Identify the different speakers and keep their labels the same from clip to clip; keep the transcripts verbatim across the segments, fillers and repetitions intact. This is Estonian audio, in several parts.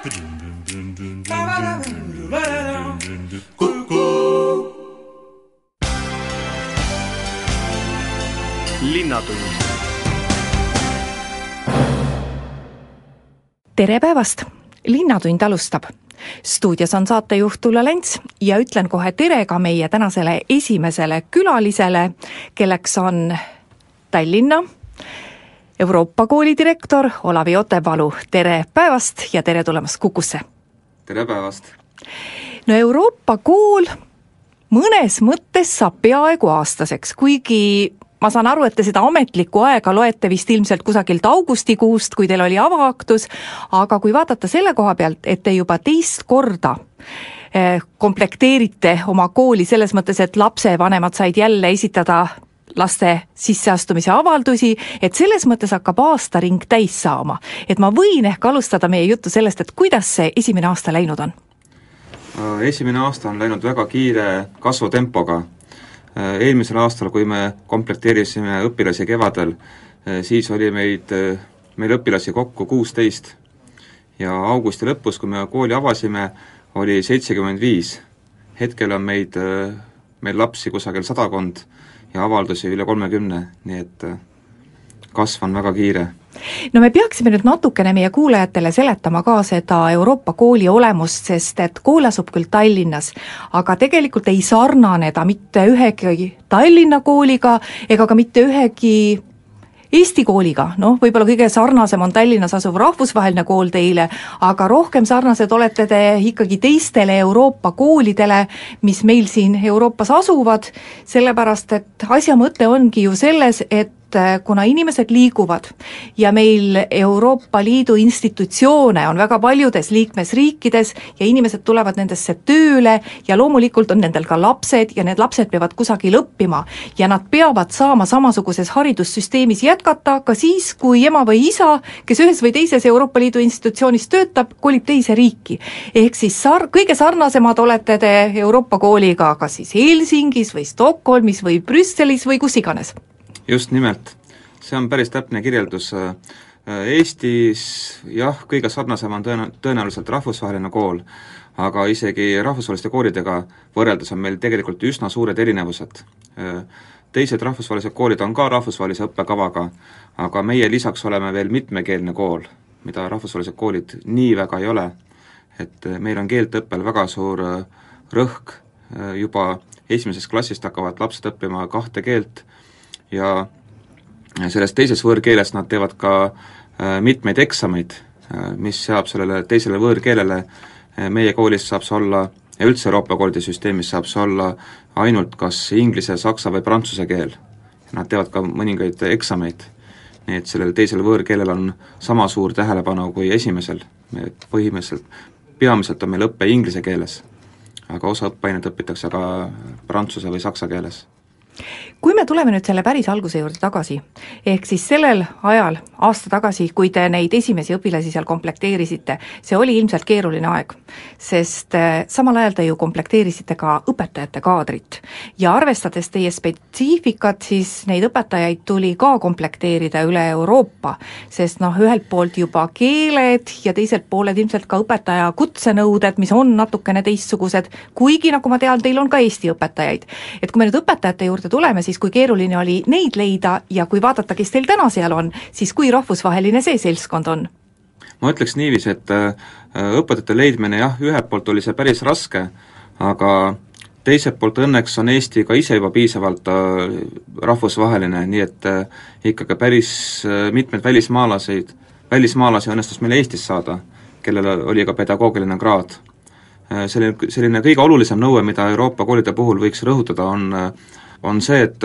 Speaker 1: Linnatund.
Speaker 2: Tere päevast! Linnatund alustab. Stuudios on saatejuht Ulla Lents ja ütlen kohe tere ka meie tänasele esimesele külalisele, kelleks on Tallinna Euroopa kooli direktor Olavi Otepalu. Tere päevast ja tere tulemast Kukusse!
Speaker 3: Tere päevast!
Speaker 2: No Euroopa kool mõnes mõttes saab peaaegu aastaseks, kuigi ma saan aru, et te seda ametlikku aega loete vist ilmselt kusagilt augustikuust, kui teil oli avaaktus, aga kui vaadata selle koha pealt, et te juba teist korda komplekteerite oma kooli selles mõttes, et lapsevanemad said jälle esitada laste sisseastumise avaldusi, et selles mõttes hakkab aastaring täis saama. Et ma võin ehk alustada meie juttu sellest, et kuidas see esimene aasta läinud on?
Speaker 3: Esimene aasta on läinud väga kiire kasvutempoga. Eelmisel aastal, kui me komplekteerisime õpilasi kevadel, siis oli meid, meil õpilasi kokku kuusteist ja augusti lõpus, kui me kooli avasime, oli seitsekümmend viis. Hetkel on meid, meil lapsi kusagil sadakond ja avaldusi üle kolmekümne, nii et kasv on väga kiire.
Speaker 2: No me peaksime nüüd natukene meie kuulajatele seletama ka seda Euroopa kooli olemust, sest et kool asub küll Tallinnas, aga tegelikult ei sarnane ta mitte ühegi Tallinna kooliga ega ka mitte ühegi Eesti kooliga. Noh, võib-olla kõige sarnasem on Tallinnas asuv rahvusvaheline kool teile, aga rohkem sarnased olete te ikkagi teistele Euroopa koolidele, mis meil siin Euroopas asuvad, sellepärast et asja mõte ongi ju selles, et kuna inimesed liiguvad ja meil Euroopa Liidu institutsioone on väga paljudes liikmesriikides ja inimesed tulevad nendesse tööle ja loomulikult on nendel ka lapsed ja need lapsed peavad kusagil õppima ja nad peavad saama samasuguses haridussüsteemis jätkata ka siis, kui ema või isa, kes ühes või teises Euroopa Liidu institutsioonis töötab, kolib teise riiki. Ehk siis sar- kõige sarnasemad olete te Euroopa kooliga ka siis Helsingis või Stockholmis või Brüsselis või kus iganes.
Speaker 3: Just nimelt. See on päris täpne kirjeldus. Eestis jah, kõige sarnasem on tõen- tõenäoliselt rahvusvaheline kool, aga isegi rahvusvaheliste koolidega võrreldes on meil tegelikult üsna suured erinevused. Teised rahvusvahelised koolid on ka rahvusvahelise õppekavaga, aga meie lisaks oleme veel mitmekeelne kool, mida rahvusvahelised koolid nii väga ei ole. Et meil on keeltõppel väga suur rõhk, juba esimesest klassist hakkavad lapsed õppima kahte keelt, ja selles teises võõrkeeles nad teevad ka mitmeid eksameid, mis seab sellele teisele võõrkeelele. Meie koolis saab see olla, ja üldse Euroopa koolide süsteemis saab see olla ainult kas inglise, saksa või prantsuse keel. Nad teevad ka mõningaid eksameid. Nii et sellel teisel võõrkeelel on sama suur tähelepanu kui esimesel. Põhimõtteliselt, peamiselt on meil õppe inglise keeles, aga osa õppeaineid õpitakse ka prantsuse või saksa keeles.
Speaker 2: Kui me tuleme nüüd selle päris alguse juurde tagasi, ehk siis sellel ajal, aasta tagasi, kui te neid esimesi õpilasi seal komplekteerisite, see oli ilmselt keeruline aeg, sest samal ajal te ju komplekteerisite ka õpetajate kaadrit ja arvestades teie spetsiifikat, siis neid õpetajaid tuli ka komplekteerida üle Euroopa, sest noh, ühelt poolt juba keeled ja teiselt pooled ilmselt ka õpetaja kutsenõuded, mis on natukene teistsugused, kuigi nagu ma tean, teil on ka Eesti õpetajaid. Et kui me nüüd õpetajate juurde tuleme, siis kui keeruline oli neid leida ja kui vaadata, kes teil täna seal on, siis kui rahvusvaheline see seltskond on?
Speaker 3: Ma ütleks niiviisi, et õpetajate leidmine jah, ühelt poolt oli see päris raske, aga teiselt poolt õnneks on Eesti ka ise juba piisavalt rahvusvaheline, nii et ikkagi päris mitmed välismaalaseid, välismaalasi õnnestus meil Eestis saada, kellel oli ka pedagoogiline kraad. Selline, selline kõige olulisem nõue, mida Euroopa koolide puhul võiks rõhutada, on on see, et,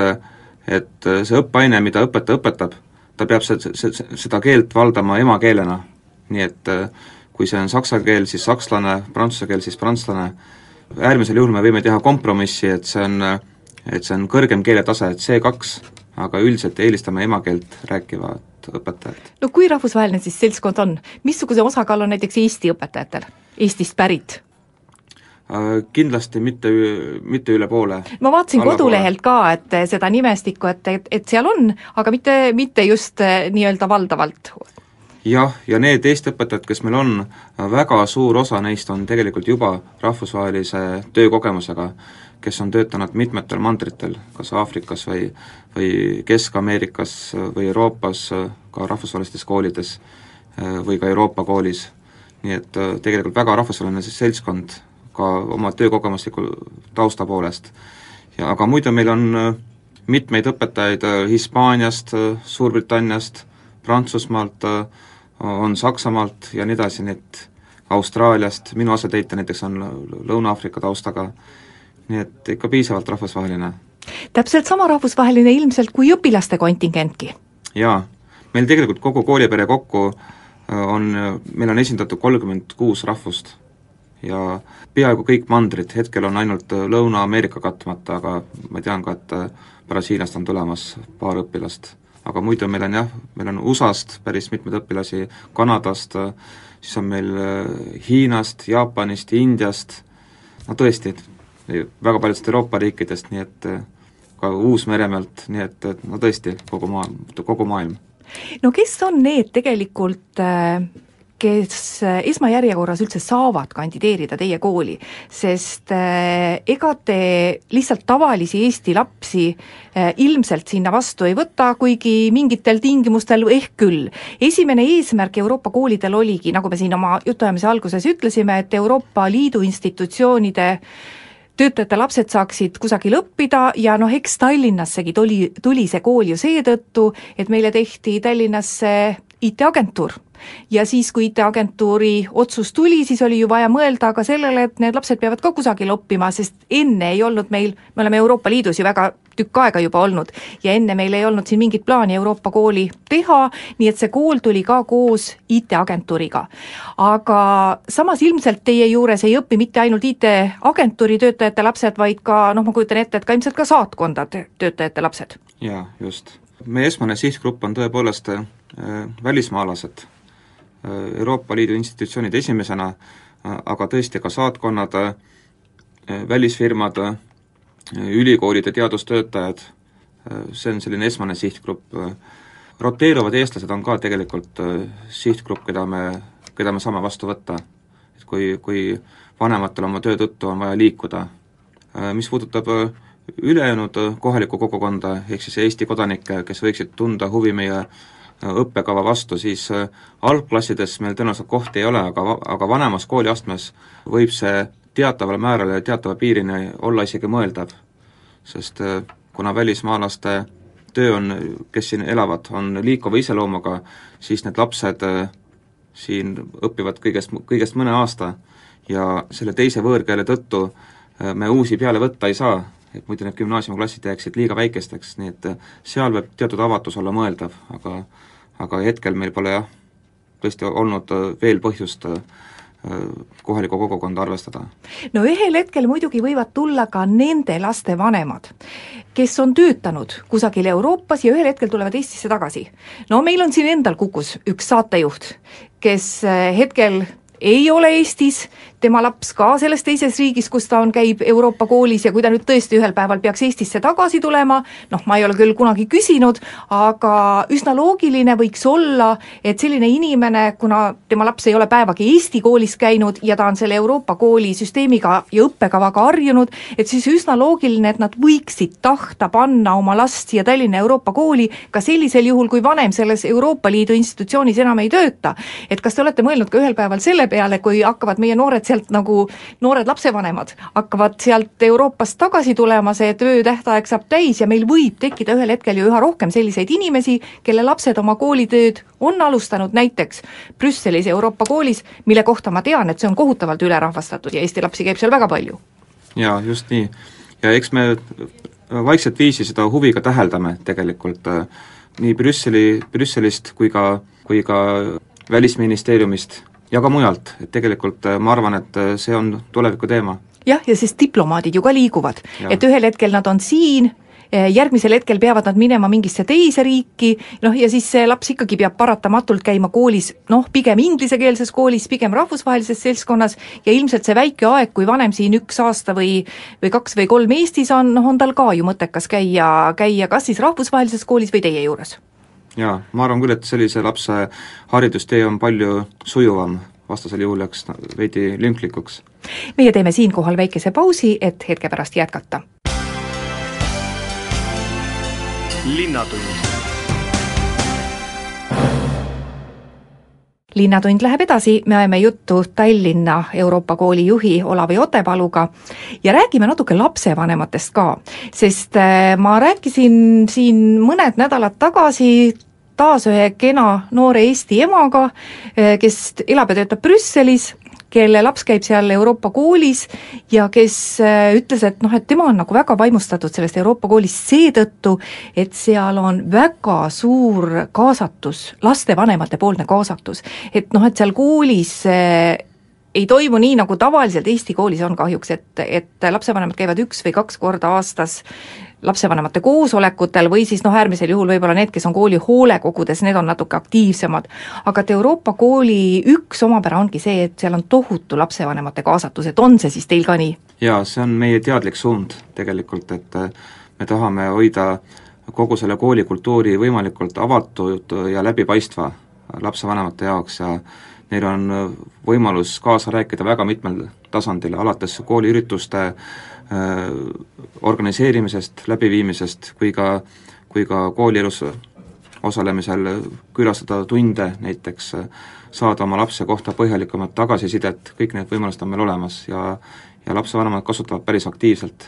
Speaker 3: et see õppeaine, mida õpetaja õpetab, ta peab se, se, seda keelt valdama emakeelena. Nii et kui see on saksa keel, siis sakslane, prantsuse keel, siis prantslane. Äärmisel juhul me võime teha kompromissi, et see on, et see on kõrgem keeletase, et C kaks, aga üldiselt eelistame emakeelt rääkivat õpetajat.
Speaker 2: No kui rahvusvaheline siis seltskond on? Missuguse osakaal on näiteks Eesti õpetajatel? Eestist pärit?
Speaker 3: Kindlasti mitte, mitte üle poole.
Speaker 2: Ma vaatasin kodulehelt ka, et seda nimestikku, et, et, et seal on, aga mitte, mitte just nii-öelda valdavalt.
Speaker 3: jah, ja need Eesti õpetajad, kes meil on, väga suur osa neist on tegelikult juba rahvusvahelise töökogemusega, kes on töötanud mitmetel mandritel, kas Aafrikas või, või Kesk-Ameerikas või Euroopas, ka rahvusvahelistes koolides või ka Euroopa koolis. Nii et tegelikult väga rahvusvaheline seltskond ka oma töökogemusliku tausta poolest. Ja, aga muidu meil on mitmeid õpetajaid Hispaaniast, Suurbritanniast, Prantsusmaalt, on Saksamaalt ja nii edasi, need Austraaliast, minu asetäitja näiteks on Lõuna-Aafrika taustaga, nii et ikka piisavalt rahvusvaheline.
Speaker 2: Täpselt sama rahvusvaheline ilmselt kui õpilaste kontingentki?
Speaker 3: Jaa, meil tegelikult kogu koolipere kokku on, meil on esindatud kolmkümmend kuus rahvust ja peaaegu kõik mandrid, hetkel on ainult Lõuna-Ameerika katmata, aga ma tean ka, et Brasiiliast on tulemas paar õpilast. Aga muidu meil on jah, meil on U S A-st päris mitmed õpilasi, Kanadast, siis on meil Hiinast, Jaapanist, Indiast, no tõesti, väga paljudest Euroopa riikidest, nii et ka Uus-Meremäelt, nii et no tõesti kogu maa, kogu maailm.
Speaker 2: No kes on need tegelikult, kes esmajärjekorras üldse saavad kandideerida teie kooli, sest ega te lihtsalt tavalisi Eesti lapsi ilmselt sinna vastu ei võta, kuigi mingitel tingimustel ehk küll. Esimene eesmärk Euroopa koolidel oligi, nagu me siin oma jutuajamise alguses ütlesime, et Euroopa Liidu institutsioonide töötajate lapsed saaksid kusagil õppida ja noh, eks Tallinnassegi tuli, tuli see kool ju seetõttu, et meile tehti Tallinnasse I T-agentuur. Ja siis, kui I T-agentuuri otsus tuli, siis oli ju vaja mõelda ka sellele, et need lapsed peavad ka kusagil õppima, sest enne ei olnud meil, me oleme Euroopa Liidus ju väga tükk aega juba olnud, ja enne meil ei olnud siin mingit plaani Euroopa kooli teha, nii et see kool tuli ka koos I T-agentuuriga. Aga samas ilmselt teie juures ei õpi mitte ainult I T-agentuuri töötajate lapsed, vaid ka, noh ma kujutan ette, et ka ilmselt ka saatkondade töötajate lapsed.
Speaker 3: Jaa, just. Meie esmane sihtgrupp on tõepoolest äh, välismaalased, Euroopa Liidu institutsioonid esimesena, aga tõesti ka saatkonnad, välisfirmad, ülikoolide teadustöötajad, see on selline esmane sihtgrupp. Roteeruvad eestlased on ka tegelikult sihtgrupp, keda me, keda me saame vastu võtta, et kui, kui vanematel oma töö tõttu on vaja liikuda. Mis puudutab ülejäänud kohalikku kogukonda, ehk siis Eesti kodanikke, kes võiksid tunda huvi meie õppekava vastu, siis algklassides meil tõenäoliselt kohti ei ole, aga, aga vanemas kooliastmes võib see teataval määral ja teatava piirini olla isegi mõeldav. Sest kuna välismaalaste töö on, kes siin elavad, on liikuva iseloomuga, siis need lapsed siin õpivad kõigest, kõigest mõne aasta ja selle teise võõrkeele tõttu me uusi peale võtta ei saa, et muidu need gümnaasiumiklassid jääksid liiga väikesteks, nii et seal võib teatud avatus olla mõeldav, aga aga hetkel meil pole jah, tõesti olnud veel põhjust kohalikku kogukonda arvestada.
Speaker 2: No ühel hetkel muidugi võivad tulla ka nende laste vanemad, kes on töötanud kusagil Euroopas ja ühel hetkel tulevad Eestisse tagasi. No meil on siin endal Kukus üks saatejuht, kes hetkel ei ole Eestis, tema laps ka selles teises riigis, kus ta on, käib Euroopa koolis ja kui ta nüüd tõesti ühel päeval peaks Eestisse tagasi tulema, noh, ma ei ole küll kunagi küsinud, aga üsna loogiline võiks olla, et selline inimene, kuna tema laps ei ole päevagi Eesti koolis käinud ja ta on selle Euroopa kooli süsteemiga ja õppekavaga harjunud, et siis üsna loogiline, et nad võiksid tahta panna oma last siia Tallinna Euroopa kooli ka sellisel juhul, kui vanem selles Euroopa Liidu institutsioonis enam ei tööta. Et kas te olete mõelnud ka ühel päeval selle peale, kui hakkavad meie noored sealt nagu noored lapsevanemad, hakkavad sealt Euroopast tagasi tulema, see töötähtaeg saab täis ja meil võib tekkida ühel hetkel ju üha rohkem selliseid inimesi, kelle lapsed oma koolitööd on alustanud näiteks Brüsselis Euroopa koolis, mille kohta ma tean, et see on kohutavalt ülerahvastatud ja Eesti lapsi käib seal väga palju.
Speaker 3: Jaa, just nii. Ja eks me vaikselt viisi seda huviga täheldame tegelikult nii Brüsseli, Brüsselist kui ka, kui ka Välisministeeriumist ja ka mujalt, et tegelikult ma arvan, et see on tuleviku teema.
Speaker 2: Jah, ja siis diplomaadid ju ka liiguvad, ja. Et ühel hetkel nad on siin, järgmisel hetkel peavad nad minema mingisse teise riiki, noh ja siis see laps ikkagi peab paratamatult käima koolis, noh pigem inglisekeelses koolis, pigem rahvusvahelises seltskonnas ja ilmselt see väike aeg, kui vanem siin üks aasta või, või kaks või kolm Eestis on, noh on tal ka ju mõttekas käia, käia kas siis rahvusvahelises koolis või teie juures.
Speaker 3: jaa, ma arvan küll, et sellise lapse haridustee on palju sujuvam, vastasel juhul jääks veidi lünklikuks.
Speaker 2: meie teeme siinkohal väikese pausi, et hetke pärast jätkata. linnatund. linnatund läheb edasi, me ajame juttu Tallinna Euroopa kooli juhi Olavi Otepaluga ja räägime natuke lapsevanematest ka, sest ma rääkisin siin mõned nädalad tagasi taas ühe kena noore Eesti emaga, kes elab ja töötab Brüsselis, kelle laps käib seal Euroopa koolis ja kes ütles, et noh, et tema on nagu väga vaimustatud sellest Euroopa koolist seetõttu, et seal on väga suur kaasatus, lastevanemate poolne kaasatus, et noh, et seal koolis ei toimu nii, nagu tavaliselt Eesti koolis on kahjuks, et, et lapsevanemad käivad üks või kaks korda aastas lapsevanemate koosolekutel või siis noh, äärmisel juhul võib-olla need, kes on kooli hoolekogudes, need on natuke aktiivsemad. Aga et Euroopa kooli üks omapära ongi see, et seal on tohutu lapsevanemate kaasatus, et on see siis teil ka nii?
Speaker 3: Jaa, see on meie teadlik suund tegelikult, et me tahame hoida kogu selle koolikultuuri võimalikult avatud ja läbipaistva lapsevanemate jaoks ja neil on võimalus kaasa rääkida väga mitmel tasandil, alates kooliürituste äh, organiseerimisest, läbiviimisest, kui ka, kui ka koolielus osalemisel külastada tunde näiteks, saada oma lapse kohta põhjalikumat tagasisidet, kõik need võimalused on meil olemas ja, ja lapsevanemad kasutavad päris aktiivselt.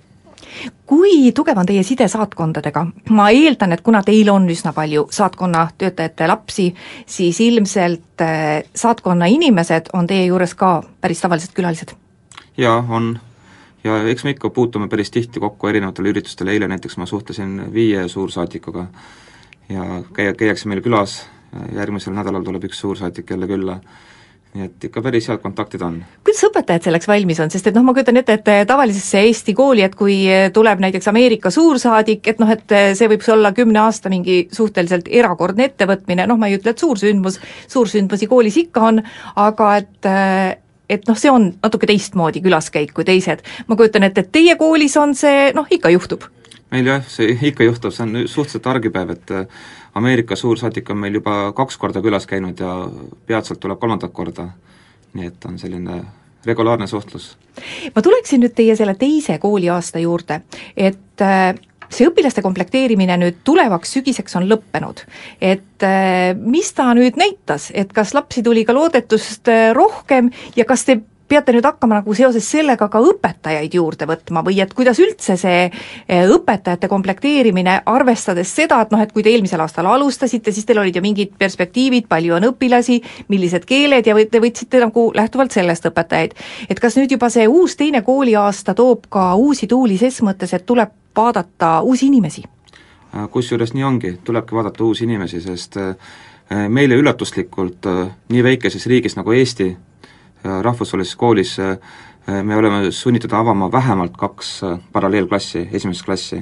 Speaker 2: Kui tugev on teie side saatkondadega? Ma eeldan, et kuna teil on üsna palju saatkonna töötajate lapsi, siis ilmselt saatkonna inimesed on teie juures ka päris tavalised külalised?
Speaker 3: Jaa, on. Ja eks me ikka puutume päris tihti kokku erinevatel üritustel, eile näiteks ma suhtlesin viie suursaatikuga ja käi-, käiakse meil külas, järgmisel nädalal tuleb üks suursaatik jälle külla. Nii et ikka päris head kontaktid on.
Speaker 2: Kuidas õpetajad selleks valmis on? Sest et noh, ma kujutan ette, et tavalisesse Eesti kooli, et kui tuleb näiteks Ameerika suursaadik, et noh, et see võib olla kümne aasta mingi suhteliselt erakordne ettevõtmine, noh, ma ei ütle, et suursündmus, suursündmusi koolis ikka on, aga et et noh, see on natuke teistmoodi külaskäik kui teised. Ma kujutan ette, et teie koolis on see, noh, ikka juhtub.
Speaker 3: Meil jah, see ikka juhtub, see on suhteliselt argipäev, et Ameerika suursaadik on meil juba kaks korda külas käinud ja peatselt tuleb kolmandat korda, nii et on selline regulaarne suhtlus.
Speaker 2: Ma tuleksin nüüd teie selle teise kooliaasta juurde, et see õpilaste komplekteerimine nüüd tulevaks sügiseks on lõppenud, et mis ta nüüd näitas, et kas lapsi tuli ka loodetust rohkem ja kas te peate nüüd hakkama nagu seoses sellega ka õpetajaid juurde võtma või et kuidas üldse see õpetajate komplekteerimine, arvestades seda, et noh, et kui te eelmisel aastal alustasite, siis teil olid ju mingid perspektiivid, palju on õpilasi, millised keeled ja te võtsite nagu lähtuvalt sellest õpetajaid. Et kas nüüd juba see uus teine kooliaasta toob ka uusi tuuli ses mõttes, et tuleb vaadata uusi inimesi?
Speaker 3: Kusjuures nii ongi, tulebki vaadata uusi inimesi, sest meile üllatuslikult nii väikeses riigis nagu Eesti rahvusvahelises koolis me oleme sunnitud avama vähemalt kaks paralleelklassi, esimest klassi,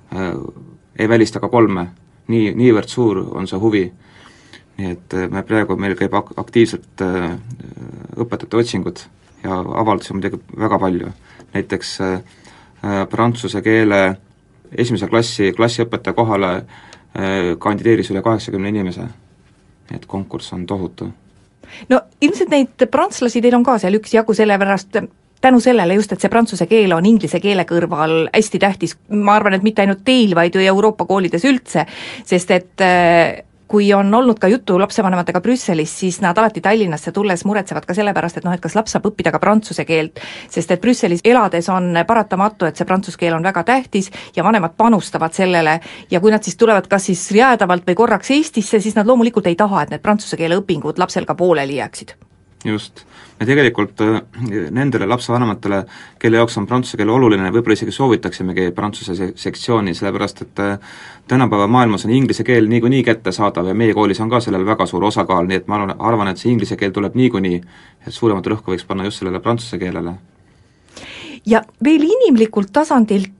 Speaker 3: ei välista ka kolme, nii, niivõrd suur on see huvi, nii et me praegu, meil käib aktiivselt õpetajate otsingud ja avaldusi on muidugi väga palju, näiteks prantsuse keele esimese klassi klassiõpetaja kohale kandideeris üle kaheksakümne inimese, nii et konkurss on tohutu.
Speaker 2: No ilmselt neid prantslasi teil on ka seal üks jagu sellepärast, tänu sellele just, et see prantsuse keel on inglise keele kõrval hästi tähtis, ma arvan, et mitte ainult teil, vaid ju Euroopa koolides üldse, sest et kui on olnud ka juttu lapsevanematega Brüsselis, siis nad alati Tallinnasse tulles muretsevad ka sellepärast, et noh, et kas laps saab õppida ka prantsuse keelt, sest et Brüsselis elades on paratamatu, et see prantsuse keel on väga tähtis ja vanemad panustavad sellele ja kui nad siis tulevad kas siis jäädavalt või korraks Eestisse, siis nad loomulikult ei taha, et need prantsuse keele õpingud lapsel ka pooleli jääksid.
Speaker 3: Just. Me tegelikult nendele lapsevanematele, kelle jaoks on prantsuse keel oluline, võib-olla isegi soovitaksimegi prantsuse sektsiooni, sellepärast et tänapäeva maailmas on inglise keel niikuinii kättesaadav ja meie koolis on ka sellel väga suur osakaal, nii et ma arvan, et see inglise keel tuleb niikuinii, et suuremat rõhku võiks panna just sellele prantsuse keelele.
Speaker 2: Ja veel inimlikult tasandilt,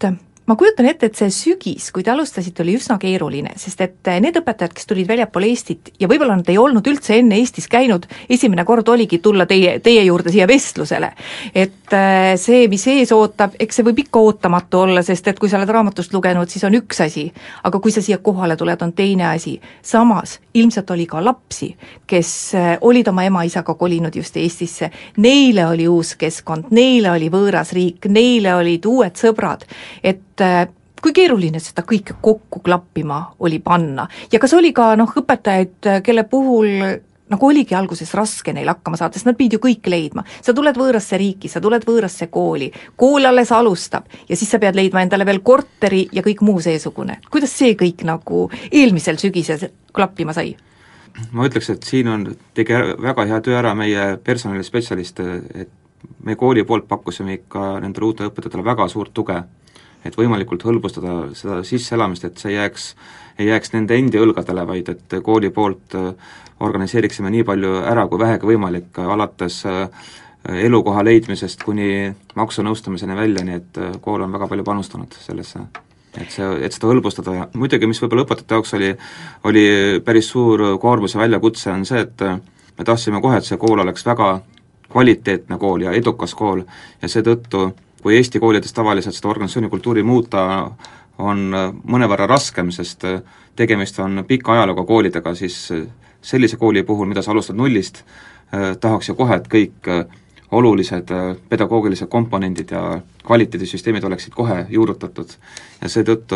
Speaker 2: ma kujutan ette, et see sügis, kui te alustasite, oli üsna keeruline, sest et need õpetajad, kes tulid väljapool Eestit ja võib-olla nad ei olnud üldse enne Eestis käinud, esimene kord oligi tulla teie, teie juurde siia vestlusele. Et see, mis ees ootab, eks see võib ikka ootamatu olla, sest et kui sa oled raamatust lugenud, siis on üks asi, aga kui sa siia kohale tuled, on teine asi. Samas, ilmselt oli ka lapsi, kes olid oma ema-isaga kolinud just Eestisse, neile oli uus keskkond, neile oli võõras riik, neile olid uued sõbrad, et kui keeruline seda kõike kokku klappima oli panna ja kas oli ka noh, õpetajaid, kelle puhul nagu oligi alguses raske neil hakkama saada, sest nad pidid ju kõik leidma. Sa tuled võõrasse riiki, sa tuled võõrasse kooli, kool alles alustab ja siis sa pead leidma endale veel korteri ja kõik muu seesugune. Kuidas see kõik nagu eelmisel sügisel klappima sai?
Speaker 3: Ma ütleks, et siin on tegi väga hea töö ära meie personalispetsialist, et me kooli poolt pakkusime ikka nendele uute õpetajatele väga suurt tuge, et võimalikult hõlbustada seda sisseelamist, et see jääks, ei jääks nende endi õlgadele, vaid et kooli poolt organiseeriksime nii palju ära kui vähegi võimalik, alates elukoha leidmisest kuni maksunõustamiseni välja, nii et kool on väga palju panustanud sellesse. Et, see, et seda hõlbustada ja muidugi, mis võib-olla õpetajate jaoks oli, oli päris suur koormus ja väljakutse, on see, et me tahtsime kohe, et see kool oleks väga kvaliteetne kool ja edukas kool ja seetõttu, kui Eesti koolides tavaliselt seda organisatsiooni kultuuri muuta on mõnevõrra raskem, sest tegemist on pika ajalooga koolidega, siis sellise kooli puhul, mida sa alustad nullist, tahaks ju kohe, et kõik olulised pedagoogilised komponendid ja kvaliteedisüsteemid oleksid kohe juurutatud ja seetõttu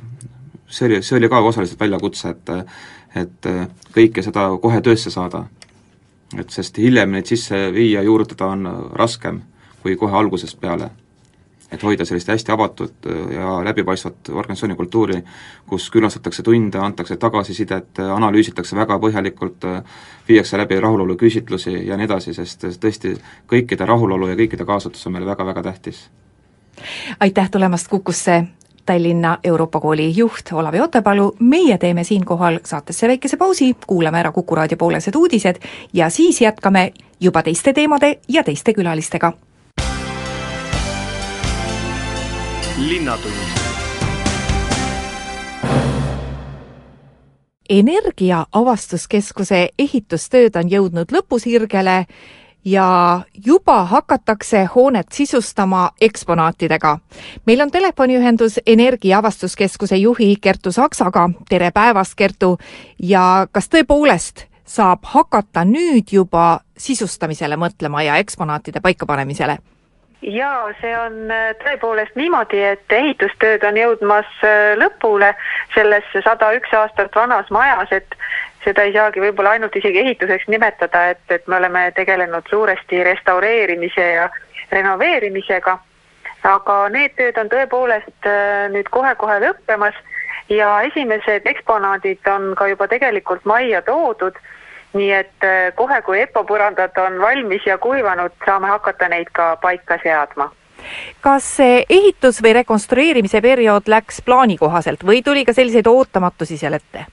Speaker 3: see oli, see oli ka osaliselt väljakutse, et, et kõike seda kohe töösse saada. Et sest hiljem neid sisse viia juurutada on raskem kui kohe algusest peale. Et hoida sellist hästi avatud ja läbipaistvat organisatsiooni kultuuri, kus külastatakse tunde, antakse tagasisidet, analüüsitakse väga põhjalikult, viiakse läbi rahulolu küsitlusi ja nii edasi, sest tõesti kõikide rahulolu ja kõikide kaasatus on meile väga-väga tähtis.
Speaker 2: Aitäh tulemast Kukusse, Tallinna Euroopa kooli juht Olav Jotepalu. Meie teeme siinkohal saatesse väikese pausi, kuulame ära Kuku raadio poolesed uudised ja siis jätkame juba teiste teemade ja teiste külalistega.
Speaker 1: Linnatund.
Speaker 2: Energia avastuskeskuse ehitustööd on jõudnud lõpusirgele ja juba hakatakse hoonet sisustama eksponaatidega. Meil on telefoniühendus Energia avastuskeskuse juhi Kertu Saksaga. Tere päevast, Kertu! Ja kas tõepoolest saab hakata nüüd juba sisustamisele mõtlema ja eksponaatide paikapanemisele?
Speaker 4: Jaa, see on tõepoolest niimoodi, et ehitustööd on jõudmas lõpule selles sada üks aastat vanas majas, et seda ei saagi võib-olla ainult isegi ehituseks nimetada, et, et me oleme tegelenud suuresti restaureerimise ja renoveerimisega, aga need tööd on tõepoolest nüüd kohe-kohe lõppemas ja esimesed eksponaadid on ka juba tegelikult majja toodud, nii et kohe, kui EPO-põrandad on valmis ja kuivanud, saame hakata neid ka paika seadma.
Speaker 2: Kas ehitus- või rekonstrueerimise periood läks plaani kohaselt või tuli ka selliseid ootamatusi seal ette?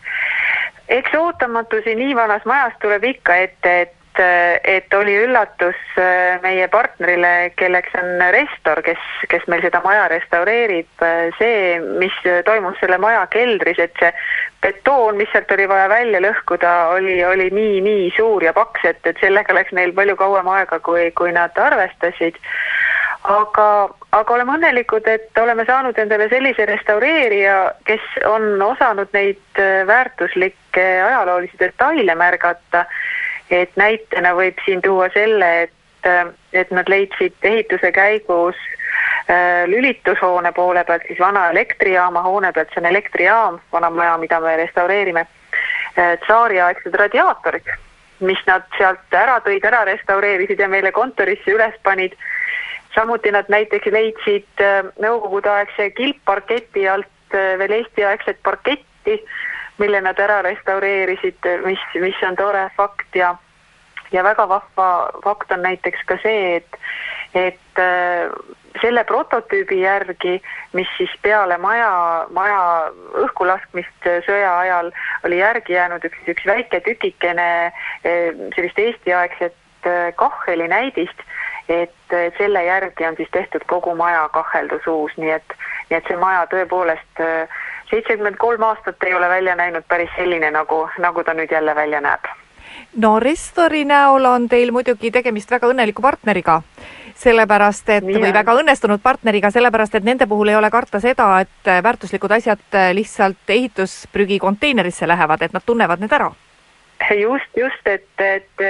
Speaker 4: Eks ootamatusi nii vanas majas tuleb ikka ette, et, et oli üllatus meie partnerile, kelleks on Restor, kes, kes meil seda maja restaureerib, see, mis toimus selle maja keldris, et see betoon, mis sealt oli vaja välja lõhkuda, oli, oli nii, nii suur ja paks, et, et sellega läks neil palju kauem aega, kui, kui nad arvestasid. Aga, aga oleme õnnelikud, et oleme saanud endale sellise restaureerija, kes on osanud neid väärtuslikke ajaloolisi detaile märgata, et näitena võib siin tuua selle, et, et nad leidsid ehituse käigus lülitushoone poole pealt, siis vana elektrijaama hoone pealt, see on elektrijaam, vana maja, mida me restaureerime, tsaariaegsed radiaatorid, mis nad sealt ära tõid, ära restaureerisid ja meile kontorisse üles panid. Samuti nad näiteks leidsid nõukogudeaegse kilpparketi alt veel Eesti-aegset parketti, mille nad ära restaureerisid, mis, mis on tore fakt ja, ja väga vahva fakt on näiteks ka see, et, et selle prototüübi järgi, mis siis peale maja, maja õhkulaskmist sõja ajal oli järgi jäänud üks, üks väike tükikene sellist Eesti-aegset kaheli näidist, et selle järgi on siis tehtud kogu maja kaheldus uus, nii et, nii et see maja tõepoolest seitsekümmend kolm aastat ei ole välja näinud päris selline, nagu, nagu ta nüüd jälle välja näeb.
Speaker 2: No Restori näol on teil muidugi tegemist väga õnneliku partneriga, sellepärast, et Nii või on. väga õnnestunud partneriga, sellepärast, et nende puhul ei ole karta seda, et väärtuslikud asjad lihtsalt ehitusprügi konteinerisse lähevad, et nad tunnevad need ära.
Speaker 4: Just, just, et, et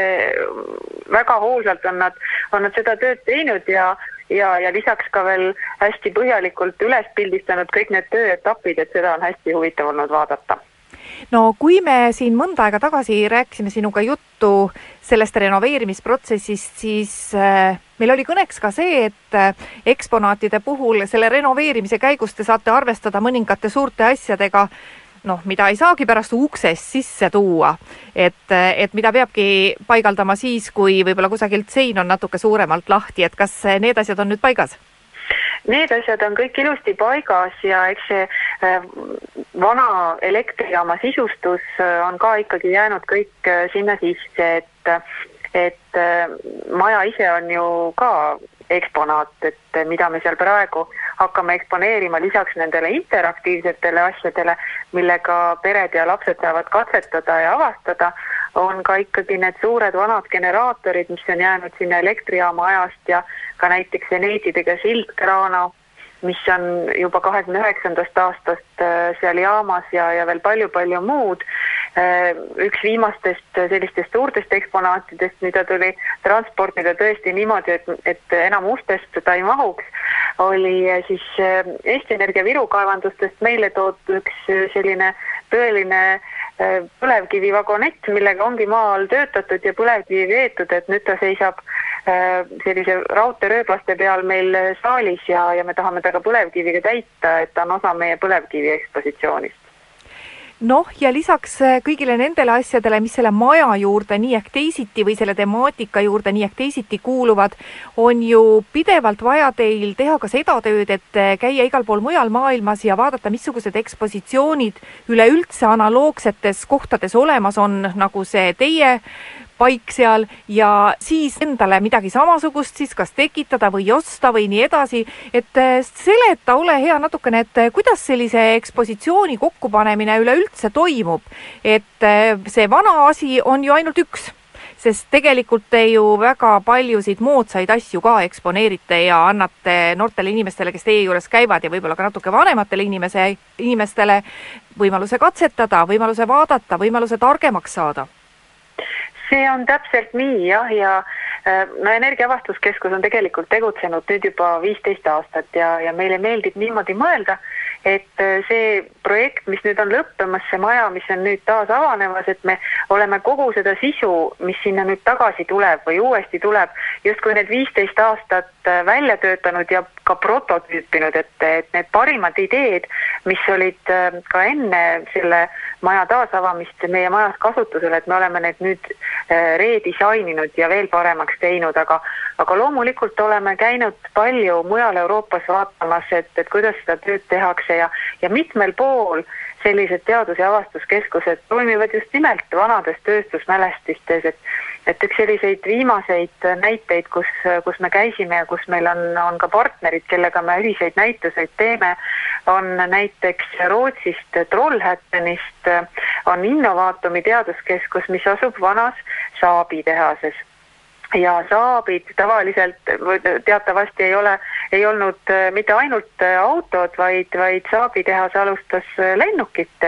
Speaker 4: väga hoolsalt on nad, on nad seda tööd teinud ja, ja, ja lisaks ka veel hästi põhjalikult üles pildistanud kõik need tööetapid, et seda on hästi huvitav olnud vaadata.
Speaker 2: No kui me siin mõnda aega tagasi rääkisime sinuga juttu sellest renoveerimisprotsessist, siis meil oli kõneks ka see, et eksponaatide puhul selle renoveerimise käigus te saate arvestada mõningate suurte asjadega, noh, mida ei saagi pärast uksest sisse tuua, et, et mida peabki paigaldama siis, kui võib-olla kusagilt sein on natuke suuremalt lahti, et kas need asjad on nüüd paigas?
Speaker 4: Need asjad on kõik ilusti paigas ja eks see vana elektrijaama sisustus on ka ikkagi jäänud kõik sinna sisse, et, et maja ise on ju ka eksponaat, et mida me seal praegu hakkame eksponeerima lisaks nendele interaktiivsetele asjadele, millega pered ja lapsed saavad katsetada ja avastada, on ka ikkagi need suured vanad generaatorid, mis on jäänud sinna elektrijaama ajast ja ka näiteks eneetidega sildkraana, mis on juba kahekümne üheksandast aastast seal jaamas ja, ja veel palju-palju muud. Üks viimastest sellistest suurtest eksponaatidest, mida tuli transportida tõesti niimoodi, et, et enam ustest ta ei mahuks, oli siis Eesti Energia Viru kaevandustest meile toodud üks selline tõeline põlevkivi vagonett, millega ongi maa all töötatud ja põlevkivi veetud, et nüüd ta seisab sellise raudteerööbaste peal meil saalis ja, ja me tahame taga põlevkiviga täita, et ta on osa meie põlevkivi ekspositsioonist.
Speaker 2: Noh, ja lisaks kõigile nendele asjadele, mis selle maja juurde nii ehk teisiti või selle temaatika juurde nii ehk teisiti kuuluvad, on ju pidevalt vaja teil teha ka seda tööd, et käia igal pool mujal maailmas ja vaadata, missugused ekspositsioonid üleüldse analoogsetes kohtades olemas on, nagu see teie paik seal, ja siis endale midagi samasugust siis kas tekitada või osta või nii edasi, et seleta, ole hea natukene, et kuidas sellise ekspositsiooni kokkupanemine üleüldse toimub, et see vana asi on ju ainult üks, sest tegelikult te ju väga paljusid moodsaid asju ka eksponeerite ja annate noortele inimestele, kes teie juures käivad ja võib-olla ka natuke vanematele inimese, inimestele võimaluse katsetada, võimaluse vaadata, võimaluse targemaks saada.
Speaker 4: See on täpselt nii, jah, ja no Energiavastuskeskus on tegelikult tegutsenud nüüd juba viisteist aastat ja, ja meile meeldib niimoodi mõelda, et see projekt, mis nüüd on lõppemas, see maja, mis on nüüd taas avanemas, et me oleme kogu seda sisu, mis sinna nüüd tagasi tuleb või uuesti tuleb, just kui need viisteist aastat välja töötanud ja ka prototüüpinud, et, et need parimad ideed, mis olid ka enne selle maja taasavamist meie majas kasutusel, et me oleme need nüüd redisaininud ja veel paremaks teinud, aga, aga loomulikult oleme käinud palju mujal Euroopas vaatamas, et, et kuidas seda tööd tehakse ja, ja mitmel pool sellised teadus- ja avastuskeskused toimivad just nimelt vanades tööstusmälestistes, et, et üks selliseid viimaseid näiteid, kus, kus me käisime ja kus meil on, on ka partnerid, kellega me ühiseid näituseid teeme, on näiteks Rootsist Trollhättenist on Innovaatumi teaduskeskus, mis asub vanas Saabi tehases. Ja Saabid tavaliselt teatavasti ei ole, ei olnud mitte ainult autod, vaid, vaid Saabi tehas alustas lennukite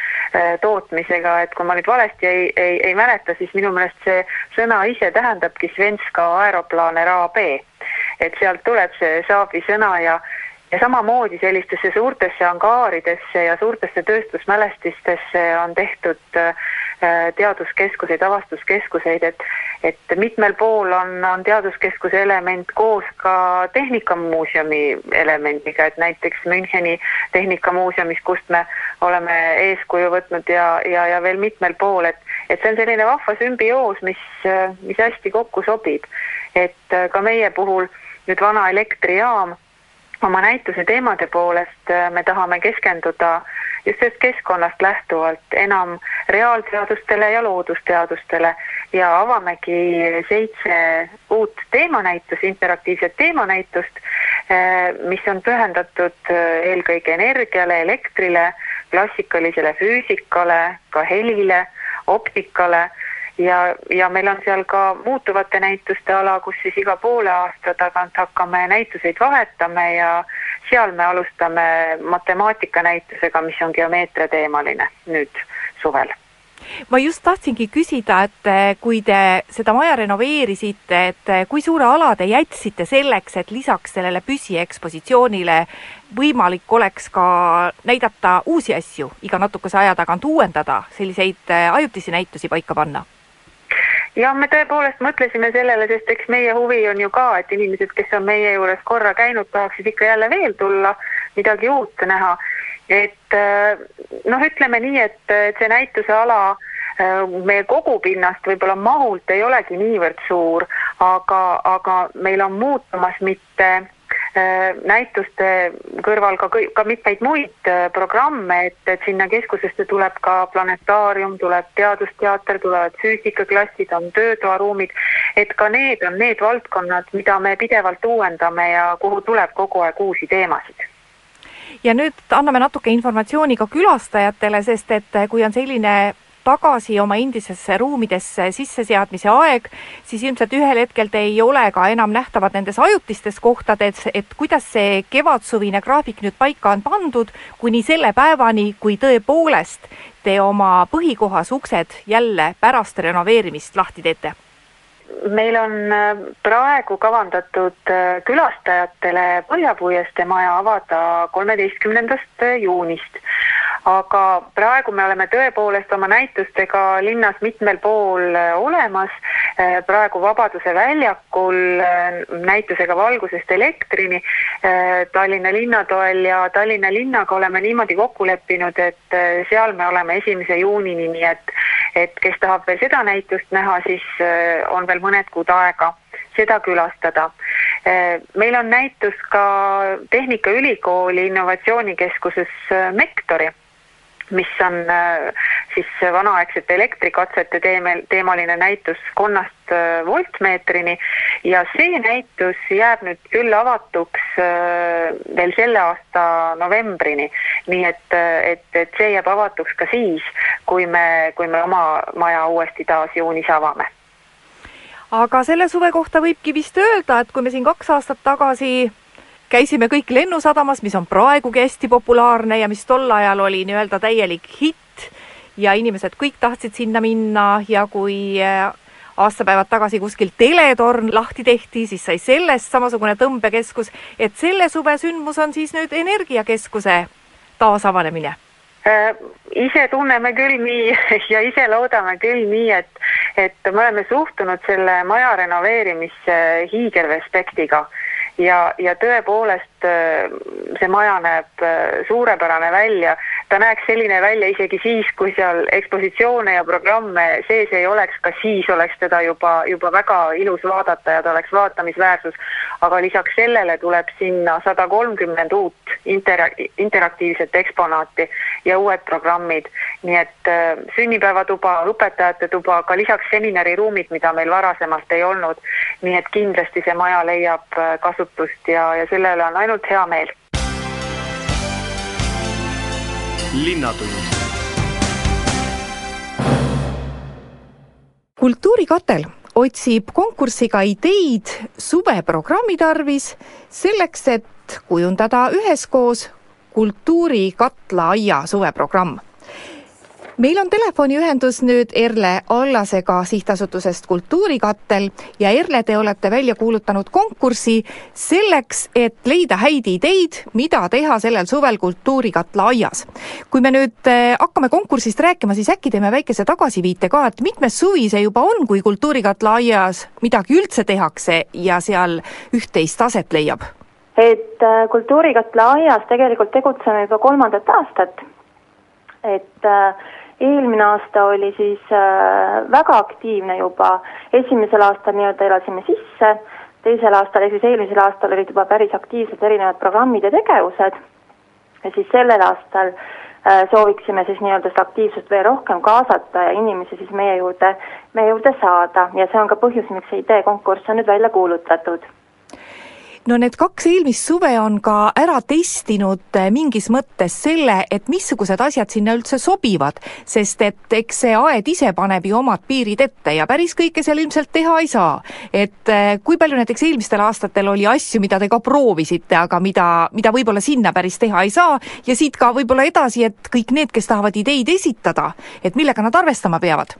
Speaker 4: tootmisega, et kui ma nüüd valesti ei, ei, ei mäleta, siis minu meelest see sõna ise tähendabki Svenska Aeroplaner A B, et sealt tuleb see Saabi sõna ja Ja samamoodi sellistesse suurtesse angaaridesse ja suurtesse tööstusmälestistesse on tehtud teaduskeskuseid, avastuskeskuseid, et, et mitmel pool on, on teaduskeskuse element koos ka tehnikamuuseumi elemendiga, et näiteks Müncheni tehnikamuuseumis, kust me oleme eeskuju võtnud ja, ja, ja veel mitmel pool, et, et see on selline vahva sümbioos, mis, mis hästi kokku sobib. Et ka meie puhul nüüd vana elektrijaam, oma näituse teemade poolest me tahame keskenduda just sellest keskkonnast lähtuvalt enam reaalteadustele ja loodusteadustele ja avamegi seitse uut teemanäitust, interaktiivset teemanäitust, mis on pühendatud eelkõige energiale, elektrile, klassikalisele füüsikale, ka helile, optikale ja, ja meil on seal ka muutuvate näituste ala, kus siis iga poole aasta tagant hakkame näituseid vahetame ja seal me alustame matemaatika-näitusega, mis on geomeetria teemaline nüüd suvel.
Speaker 2: Ma just tahtsingi küsida, et kui te seda maja renoveerisite, et kui suure ala te jätsite selleks, et lisaks sellele püsiekspositsioonile võimalik oleks ka näidata uusi asju, iga natukese aja tagant uuendada, selliseid ajutisi näitusi paika panna?
Speaker 4: Ja me tõepoolest mõtlesime sellele, sest eks meie huvi on ju ka, et inimesed, kes on meie juures korra käinud, tahaksid ikka jälle veel tulla, midagi uut näha. Et noh, ütleme nii, et, et see näituse ala meie kogupinnast võib-olla mahult ei olegi niivõrd suur, aga, aga meil on muutumas mitte näituste kõrval ka, ka mitmeid muid programme, et, et sinna keskusesse tuleb ka planetaarium, tuleb teadusteater, tulevad füüsikaklassid, on töötoaruumid, et ka need on need valdkonnad, mida me pidevalt uuendame ja kuhu tuleb kogu aeg uusi teemasid.
Speaker 2: Ja nüüd anname natuke informatsiooni ka külastajatele, sest et kui on selline tagasi oma endisesse ruumidesse sisseseadmise aeg, siis ilmselt ühel hetkel te ei ole ka enam nähtavad nendes ajutistes kohtades, et kuidas see kevadsuvine graafik nüüd paika on pandud, kuni selle päevani, kui tõepoolest te oma põhikohas uksed jälle pärast renoveerimist lahti teete.
Speaker 4: Meil on praegu kavandatud külastajatele Põhjapuiestee maja avada kolmeteistkümnendast juunist. Aga praegu me oleme tõepoolest oma näitustega linnas mitmel pool olemas. Praegu Vabaduse väljakul näitusega valgusest elektrini. Tallinna linnatoel ja Tallinna linnaga oleme niimoodi kokku leppinud, et seal me oleme esimese juunini, nii et, et kes tahab veel seda näitust näha, siis on veel mõned kuud aega seda külastada. Meil on näitus ka Tehnikaülikooli innovatsioonikeskuses Mektori, mis on siis vanaaegsete elektrikatsete teemaline näitus konnast voltmeetrini ja see näitus jääb nüüd küll avatuks veel selle aasta novembrini, nii et, et, et see jääb avatuks ka siis, kui me, kui me oma maja uuesti taas juunis avame.
Speaker 2: Aga selle suve kohta võibki vist öelda, et kui me siin kaks aastat tagasi käisime kõik lennusadamas, mis on praegugi hästi populaarne ja mis tol ajal oli nii-öelda täielik hitt ja inimesed kõik tahtsid sinna minna ja kui aastapäevad tagasi kuskil teletorn lahti tehti, siis sai sellest samasugune tõmbekeskus, et selle suve sündmus on siis nüüd energiakeskuse taasavanemine.
Speaker 4: Ise tunneme küll nii ja ise loodame küll nii, et, et me oleme suhtunud selle maja renoveerimisse hiigelrespektiga. Ja, ja tõepoolest see maja näeb suurepärane välja. Ta näeks selline välja isegi siis, kui seal ekspositsioone ja programme sees ei oleks, ka siis oleks teda juba, juba väga ilus vaadata ja ta oleks vaatamisväärsus. Aga lisaks sellele tuleb sinna sada kolmkümmend uut interak- interaktiivset eksponaati ja uued programmid. Nii et sünnipäevatuba, õpetajate tuba, ka lisaks seminariruumid, mida meil varasemalt ei olnud. Nii et kindlasti see maja leiab kasutust ja, ja sellele on ainult hea meel.
Speaker 1: Linnatund.
Speaker 2: Kultuurikatel otsib konkursiga ideid suveprogrammi tarvis selleks, et kujundada üheskoos Kultuurikatla aia suveprogramm. Meil on telefoniühendus nüüd Erle Allasega sihtasutusest Kultuurikattel ja Erle, te olete välja kuulutanud konkursi selleks, et leida häid ideid, mida teha sellel suvel Kultuurikatla aias. Kui me nüüd hakkame konkursist rääkima, siis äkki teeme väikese tagasiviite ka, et mitmes suvi see juba on, kui Kultuurikatla aias midagi üldse tehakse ja seal üht-teist aset leiab?
Speaker 5: Et Kultuurikatla aias tegelikult tegutseme juba kolmandat aastat. Et eelmine aasta oli siis väga aktiivne juba. Esimesel aastal nii-öelda elasime sisse, teisel aastal, siis eelmisel aastal olid juba päris aktiivsed erinevad programmid ja tegevused. Ja siis sellel aastal sooviksime siis nii-öelda aktiivsust veel rohkem kaasata ja inimesi siis meie juurde, meie juurde saada. Ja see on ka põhjus, miks see idee konkurss on nüüd välja kuulutatud.
Speaker 2: no need kaks eelmist suve on ka ära testinud mingis mõttes selle, et missugused asjad sinna üldse sobivad, sest et eks see aed ise paneb ju omad piirid ette ja päris kõike seal ilmselt teha ei saa. Et kui palju näiteks eelmistel aastatel oli asju, mida te ka proovisite, aga mida, mida võib-olla sinna päris teha ei saa ja siit ka võib-olla edasi, et kõik need, kes tahavad ideid esitada, et millega nad arvestama peavad?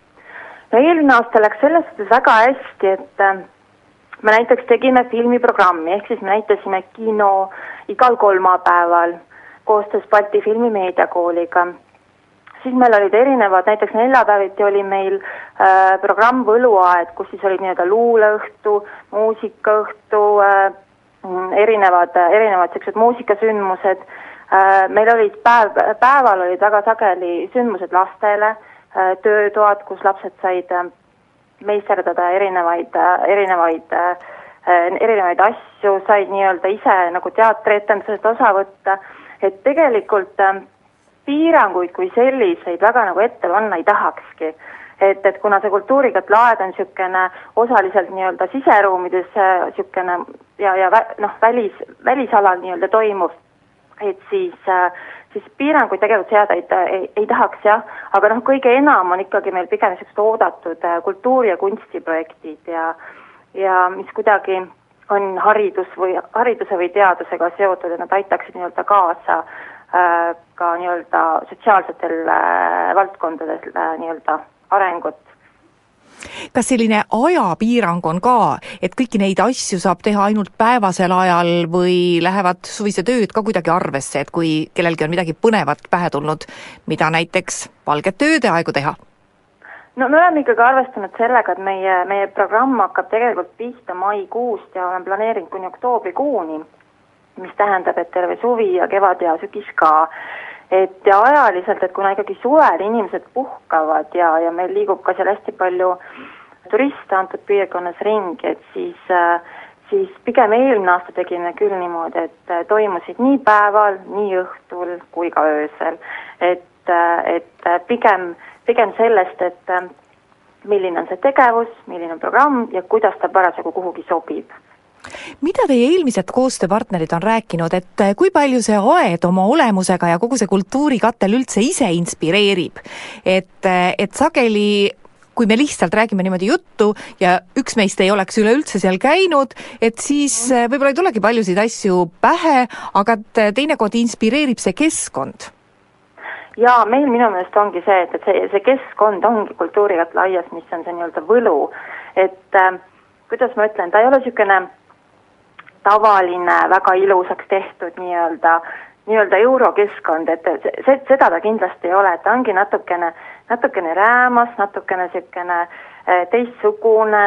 Speaker 5: No eelmine aasta läks selles suhtes väga hästi, et me näiteks tegime filmiprogrammi, ehk siis me näitasime kino igal kolmapäeval koostöös Balti Filmi Meediakooliga. Siis meil olid erinevad, näiteks neljapäeviti oli meil äh, programm Võluaed, kus siis olid nii-öelda luuleõhtu, muusikaõhtu, äh, erinevad, erinevad sellised muusikasündmused. Äh, meil olid päev, päeval olid väga sageli sündmused lastele, töötoad, kus lapsed said meisterdada erinevaid, erinevaid, erinevaid asju, said nii-öelda ise nagu teatrietendusest osa võtta, et tegelikult piiranguid kui selliseid väga nagu ette panna ei tahakski. Et, et kuna see kultuurikatla-aed on niisugune osaliselt nii-öelda siseruumides niisugune ja, ja noh, välis, välisalal nii-öelda toimub, et siis siis piiranguid tegelikult seada ei, ei, ei tahaks, jah, aga noh, kõige enam on ikkagi meil pigem sellised oodatud kultuuri- ja kunstiprojektid ja, ja mis kuidagi on haridus või, hariduse või teadusega seotud, et nad aitaksid nii-öelda kaasa äh, ka nii-öelda sotsiaalsetel äh, valdkondades äh, nii-öelda arengut.
Speaker 2: Kas selline ajapiirang on ka, et kõiki neid asju saab teha ainult päevasel ajal või lähevad suvise tööd ka kuidagi arvesse, et kui kellelgi on midagi põnevat pähe tulnud, mida näiteks valgete ööde aegu teha?
Speaker 5: No me oleme ikkagi arvestanud sellega, et meie, meie programm hakkab tegelikult pihta maikuust ja olen planeerinud kuni oktoobrikuuni, mis tähendab, et terve suvi ja kevad ja sügis ka. Et ja ajaliselt, et kuna ikkagi suvel inimesed puhkavad ja, ja meil liigub ka seal hästi palju turiste antud piirkonnas ringi, et siis, siis pigem eelmine aasta tegime küll niimoodi, et toimusid nii päeval, nii õhtul kui ka öösel. Et, et pigem, pigem sellest, et milline on see tegevus, milline on programm ja kuidas ta parasjagu kuhugi sobib.
Speaker 2: Mida teie eelmised koostööpartnerid on rääkinud, et kui palju see aed oma olemusega ja kogu see kultuurikatel üldse ise inspireerib? Et, et sageli, kui me lihtsalt räägime niimoodi juttu ja üks meist ei oleks üleüldse seal käinud, et siis võib-olla ei tulegi paljusid asju pähe, aga teinekord inspireerib see keskkond.
Speaker 5: Ja meil minu meelest ongi see, et see, see keskkond ongi kultuurikatla aias, mis on see nii-öelda võlu. Et kuidas ma ütlen, ta ei ole niisugune tavaline, väga ilusaks tehtud nii-öelda, nii-öelda eurokeskkond, et see, seda ta kindlasti ei ole, et ta ongi natukene, natukene räämas, natukene niisugune teistsugune,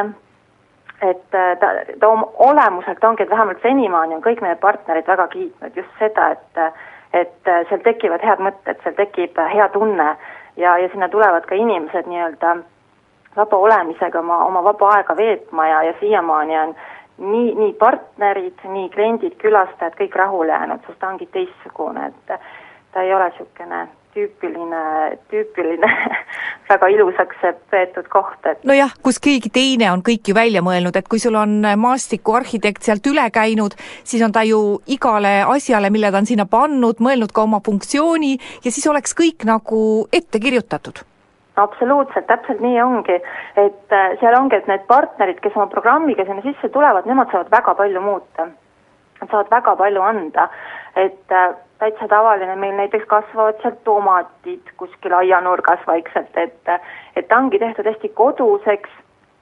Speaker 5: et ta, ta olemuselt ongi, et vähemalt senimaani on kõik meie partnerid väga kiitnud just seda, et, et seal tekivad head mõtted, seal tekib hea tunne ja, ja sinna tulevad ka inimesed nii-öelda vaba olemisega oma, oma vaba aega veetma ja, ja siiamaani on Nii, nii partnerid, nii kliendid, külastajad, kõik rahule jäänud, sest ta ongi teistsugune, et ta ei ole niisugune tüüpiline, tüüpiline väga ilusaks peetud koht. Et...
Speaker 2: no jah, kus keegi teine on kõik ju välja mõelnud, et kui sul on maastikuarhitekt sealt üle käinud, siis on ta ju igale asjale, mille ta on sinna pannud, mõelnud ka oma funktsiooni ja siis oleks kõik nagu ette kirjutatud.
Speaker 5: Absoluutselt, täpselt nii ongi, et seal ongi, et need partnerid, kes oma programmiga sinna sisse tulevad, nemad saavad väga palju muuta. Nad saavad väga palju anda, et täitsa tavaline meil näiteks kasvavad seal tomatid kuskil aianurgas vaikselt, et, et ongi tehtud hästi koduseks,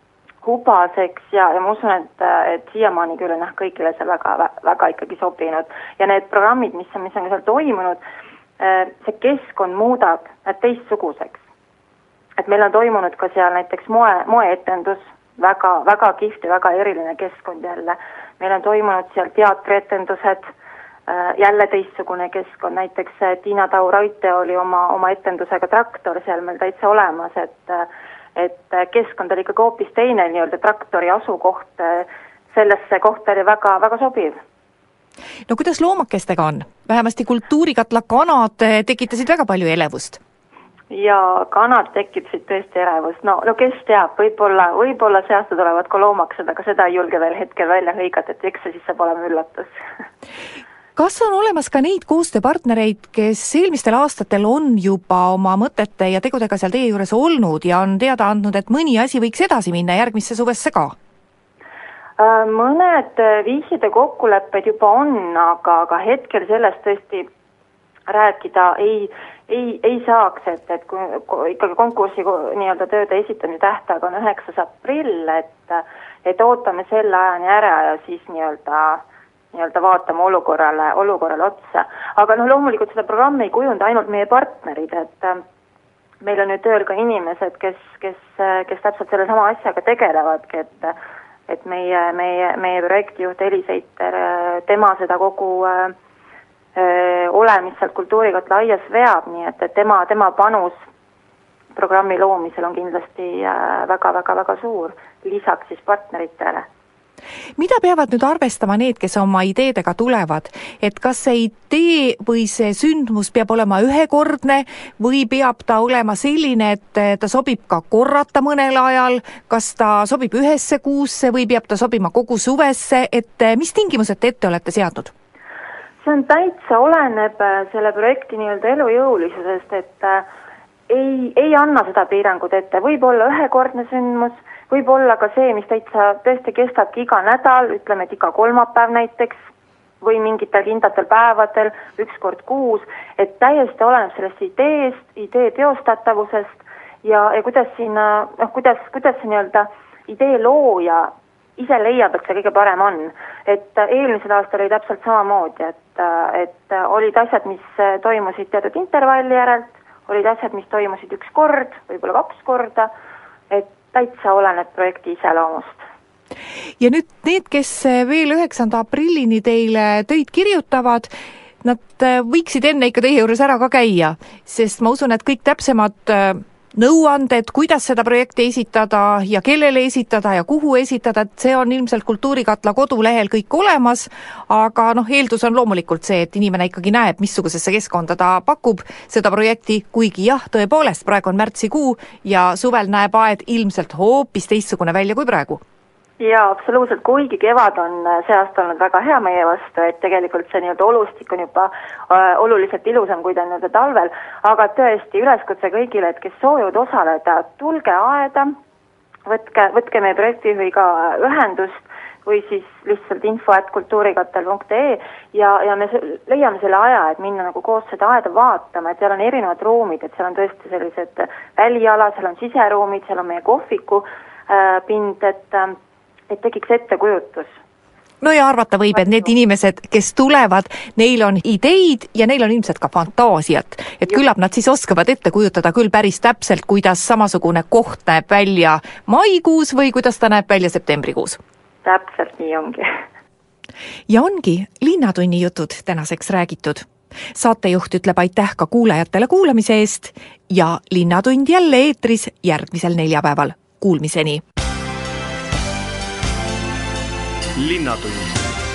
Speaker 5: hubaseks ja, ja ma usun, et, et siiamaani küll on kõigile see väga, väga ikkagi sobinud. Ja need programmid, mis on, mis on seal toimunud, see keskkond muudab need teistsuguseks. Et meil on toimunud ka seal näiteks moe, moeetendus, väga, väga kihvt ja väga eriline keskkond jälle. Meil on toimunud seal teatrietendused, jälle teistsugune keskkond, näiteks Tiina Tauraute oli oma, oma etendusega Traktor seal meil täitsa olemas, et, et keskkond oli ikkagi hoopis teine, nii-öelda traktori asukoht, sellesse kohta oli väga, väga sobiv.
Speaker 2: No kuidas loomakestega on? Vähemasti kultuurikatla kanad tekitasid väga palju elevust.
Speaker 5: ja kanad tekitasid tõesti ärevust. No, no kes teab, võib-olla, võib-olla see aasta tulevad ka loomaksed, aga seda ei julge veel hetkel välja hõigata, et eks see siis saab olema üllatus.
Speaker 2: Kas on olemas ka neid koostööpartnereid, kes eelmistel aastatel on juba oma mõtete ja tegudega seal teie juures olnud ja on teada andnud, et mõni asi võiks edasi minna järgmisse suvesse ka?
Speaker 5: Mõned viisid ja kokkulepped juba on, aga, aga hetkel sellest tõesti rääkida ei, ei, ei saaks, et, et kui ikkagi konkursi nii-öelda tööde esitamise tähtaeg on üheksas aprill, et, et ootame selle ajani ära ja siis nii-öelda, nii-öelda vaatame olukorrale, olukorrale otsa. Aga no loomulikult seda programmi ei kujunda ainult meie partnerid, et meil on ju tööl ka inimesed, kes, kes, kes täpselt selle sama asjaga tegelevadki, et, et meie, meie, meie projektijuht Eliseiter, tema seda kogu olemist sealt Kultuurikatla aias veab, nii et, et tema, tema panus programmi loomisel on kindlasti väga-väga-väga suur, lisaks siis partneritele.
Speaker 2: Mida peavad nüüd arvestama need, kes oma ideedega tulevad? Et kas see idee või see sündmus peab olema ühekordne või peab ta olema selline, et ta sobib ka korrata mõnel ajal, kas ta sobib ühesse kuusse või peab ta sobima kogu suvesse, et mis tingimused te ette olete seadnud?
Speaker 5: See on täitsa oleneb selle projekti nii-öelda elujõulisusest, et ei, ei anna seda piirangut ette. Võib olla ühekordne sündmus, võib olla ka see, mis täitsa tõesti kestabki iga nädal, ütleme, et iga kolmapäev näiteks, või mingitel kindlatel päevadel, üks kord kuus, et täiesti oleneb sellest ideest, idee teostatavusest ja, ja kuidas siin, noh, kuidas, kuidas see nii-öelda idee looja ise leiab, et see kõige parem on. Et eelmisel aastal oli täpselt samamoodi, et, et olid asjad, mis toimusid teatud intervalli järelt, olid asjad, mis toimusid üks kord, võib-olla kaks korda, et täitsa oleneb projekti iseloomust.
Speaker 2: Ja nüüd need, kes veel üheksanda aprillini teile töid kirjutavad, nad võiksid enne ikka teie juures ära ka käia, sest ma usun, et kõik täpsemad nõuanded, kuidas seda projekti esitada ja kellele esitada ja kuhu esitada, et see on ilmselt Kultuurikatla kodulehel kõik olemas, aga noh, eeldus on loomulikult see, et inimene ikkagi näeb, missugusesse keskkonda ta pakub seda projekti, kuigi jah, tõepoolest, praegu on märtsikuu ja suvel näeb aed ilmselt hoopis teistsugune välja kui praegu.
Speaker 5: Jaa, absoluutselt, kuigi kevad on see aasta olnud väga hea meie vastu, et tegelikult see nii-öelda olustik on juba äh, oluliselt ilusam, kui ta on nii-öelda talvel, aga tõesti üleskutse kõigile, et kes soovivad osaleda, tulge aeda, võtke, võtke meie projektijuhiga ühendust või siis lihtsalt info at kultuurikatel punkt ee ja, ja me leiame selle aja, et minna nagu koos seda aeda vaatama, et seal on erinevad ruumid, et seal on tõesti sellised väliala, seal on siseruumid, seal on meie kohviku äh, pind, et äh, et tekiks ettekujutus.
Speaker 2: No ja arvata võib, et need inimesed, kes tulevad, neil on ideid ja neil on ilmselt ka fantaasiat. Et küllap nad siis oskavad ette kujutada küll päris täpselt, kuidas samasugune koht näeb välja maikuus või kuidas ta näeb välja septembrikuus.
Speaker 5: Täpselt nii ongi.
Speaker 2: Ja ongi Linnatunni jutud tänaseks räägitud. Saatejuht ütleb aitäh ka kuulajatele kuulamise eest ja Linnatund jälle eetris järgmisel neljapäeval. Kuulmiseni!
Speaker 1: Linnatund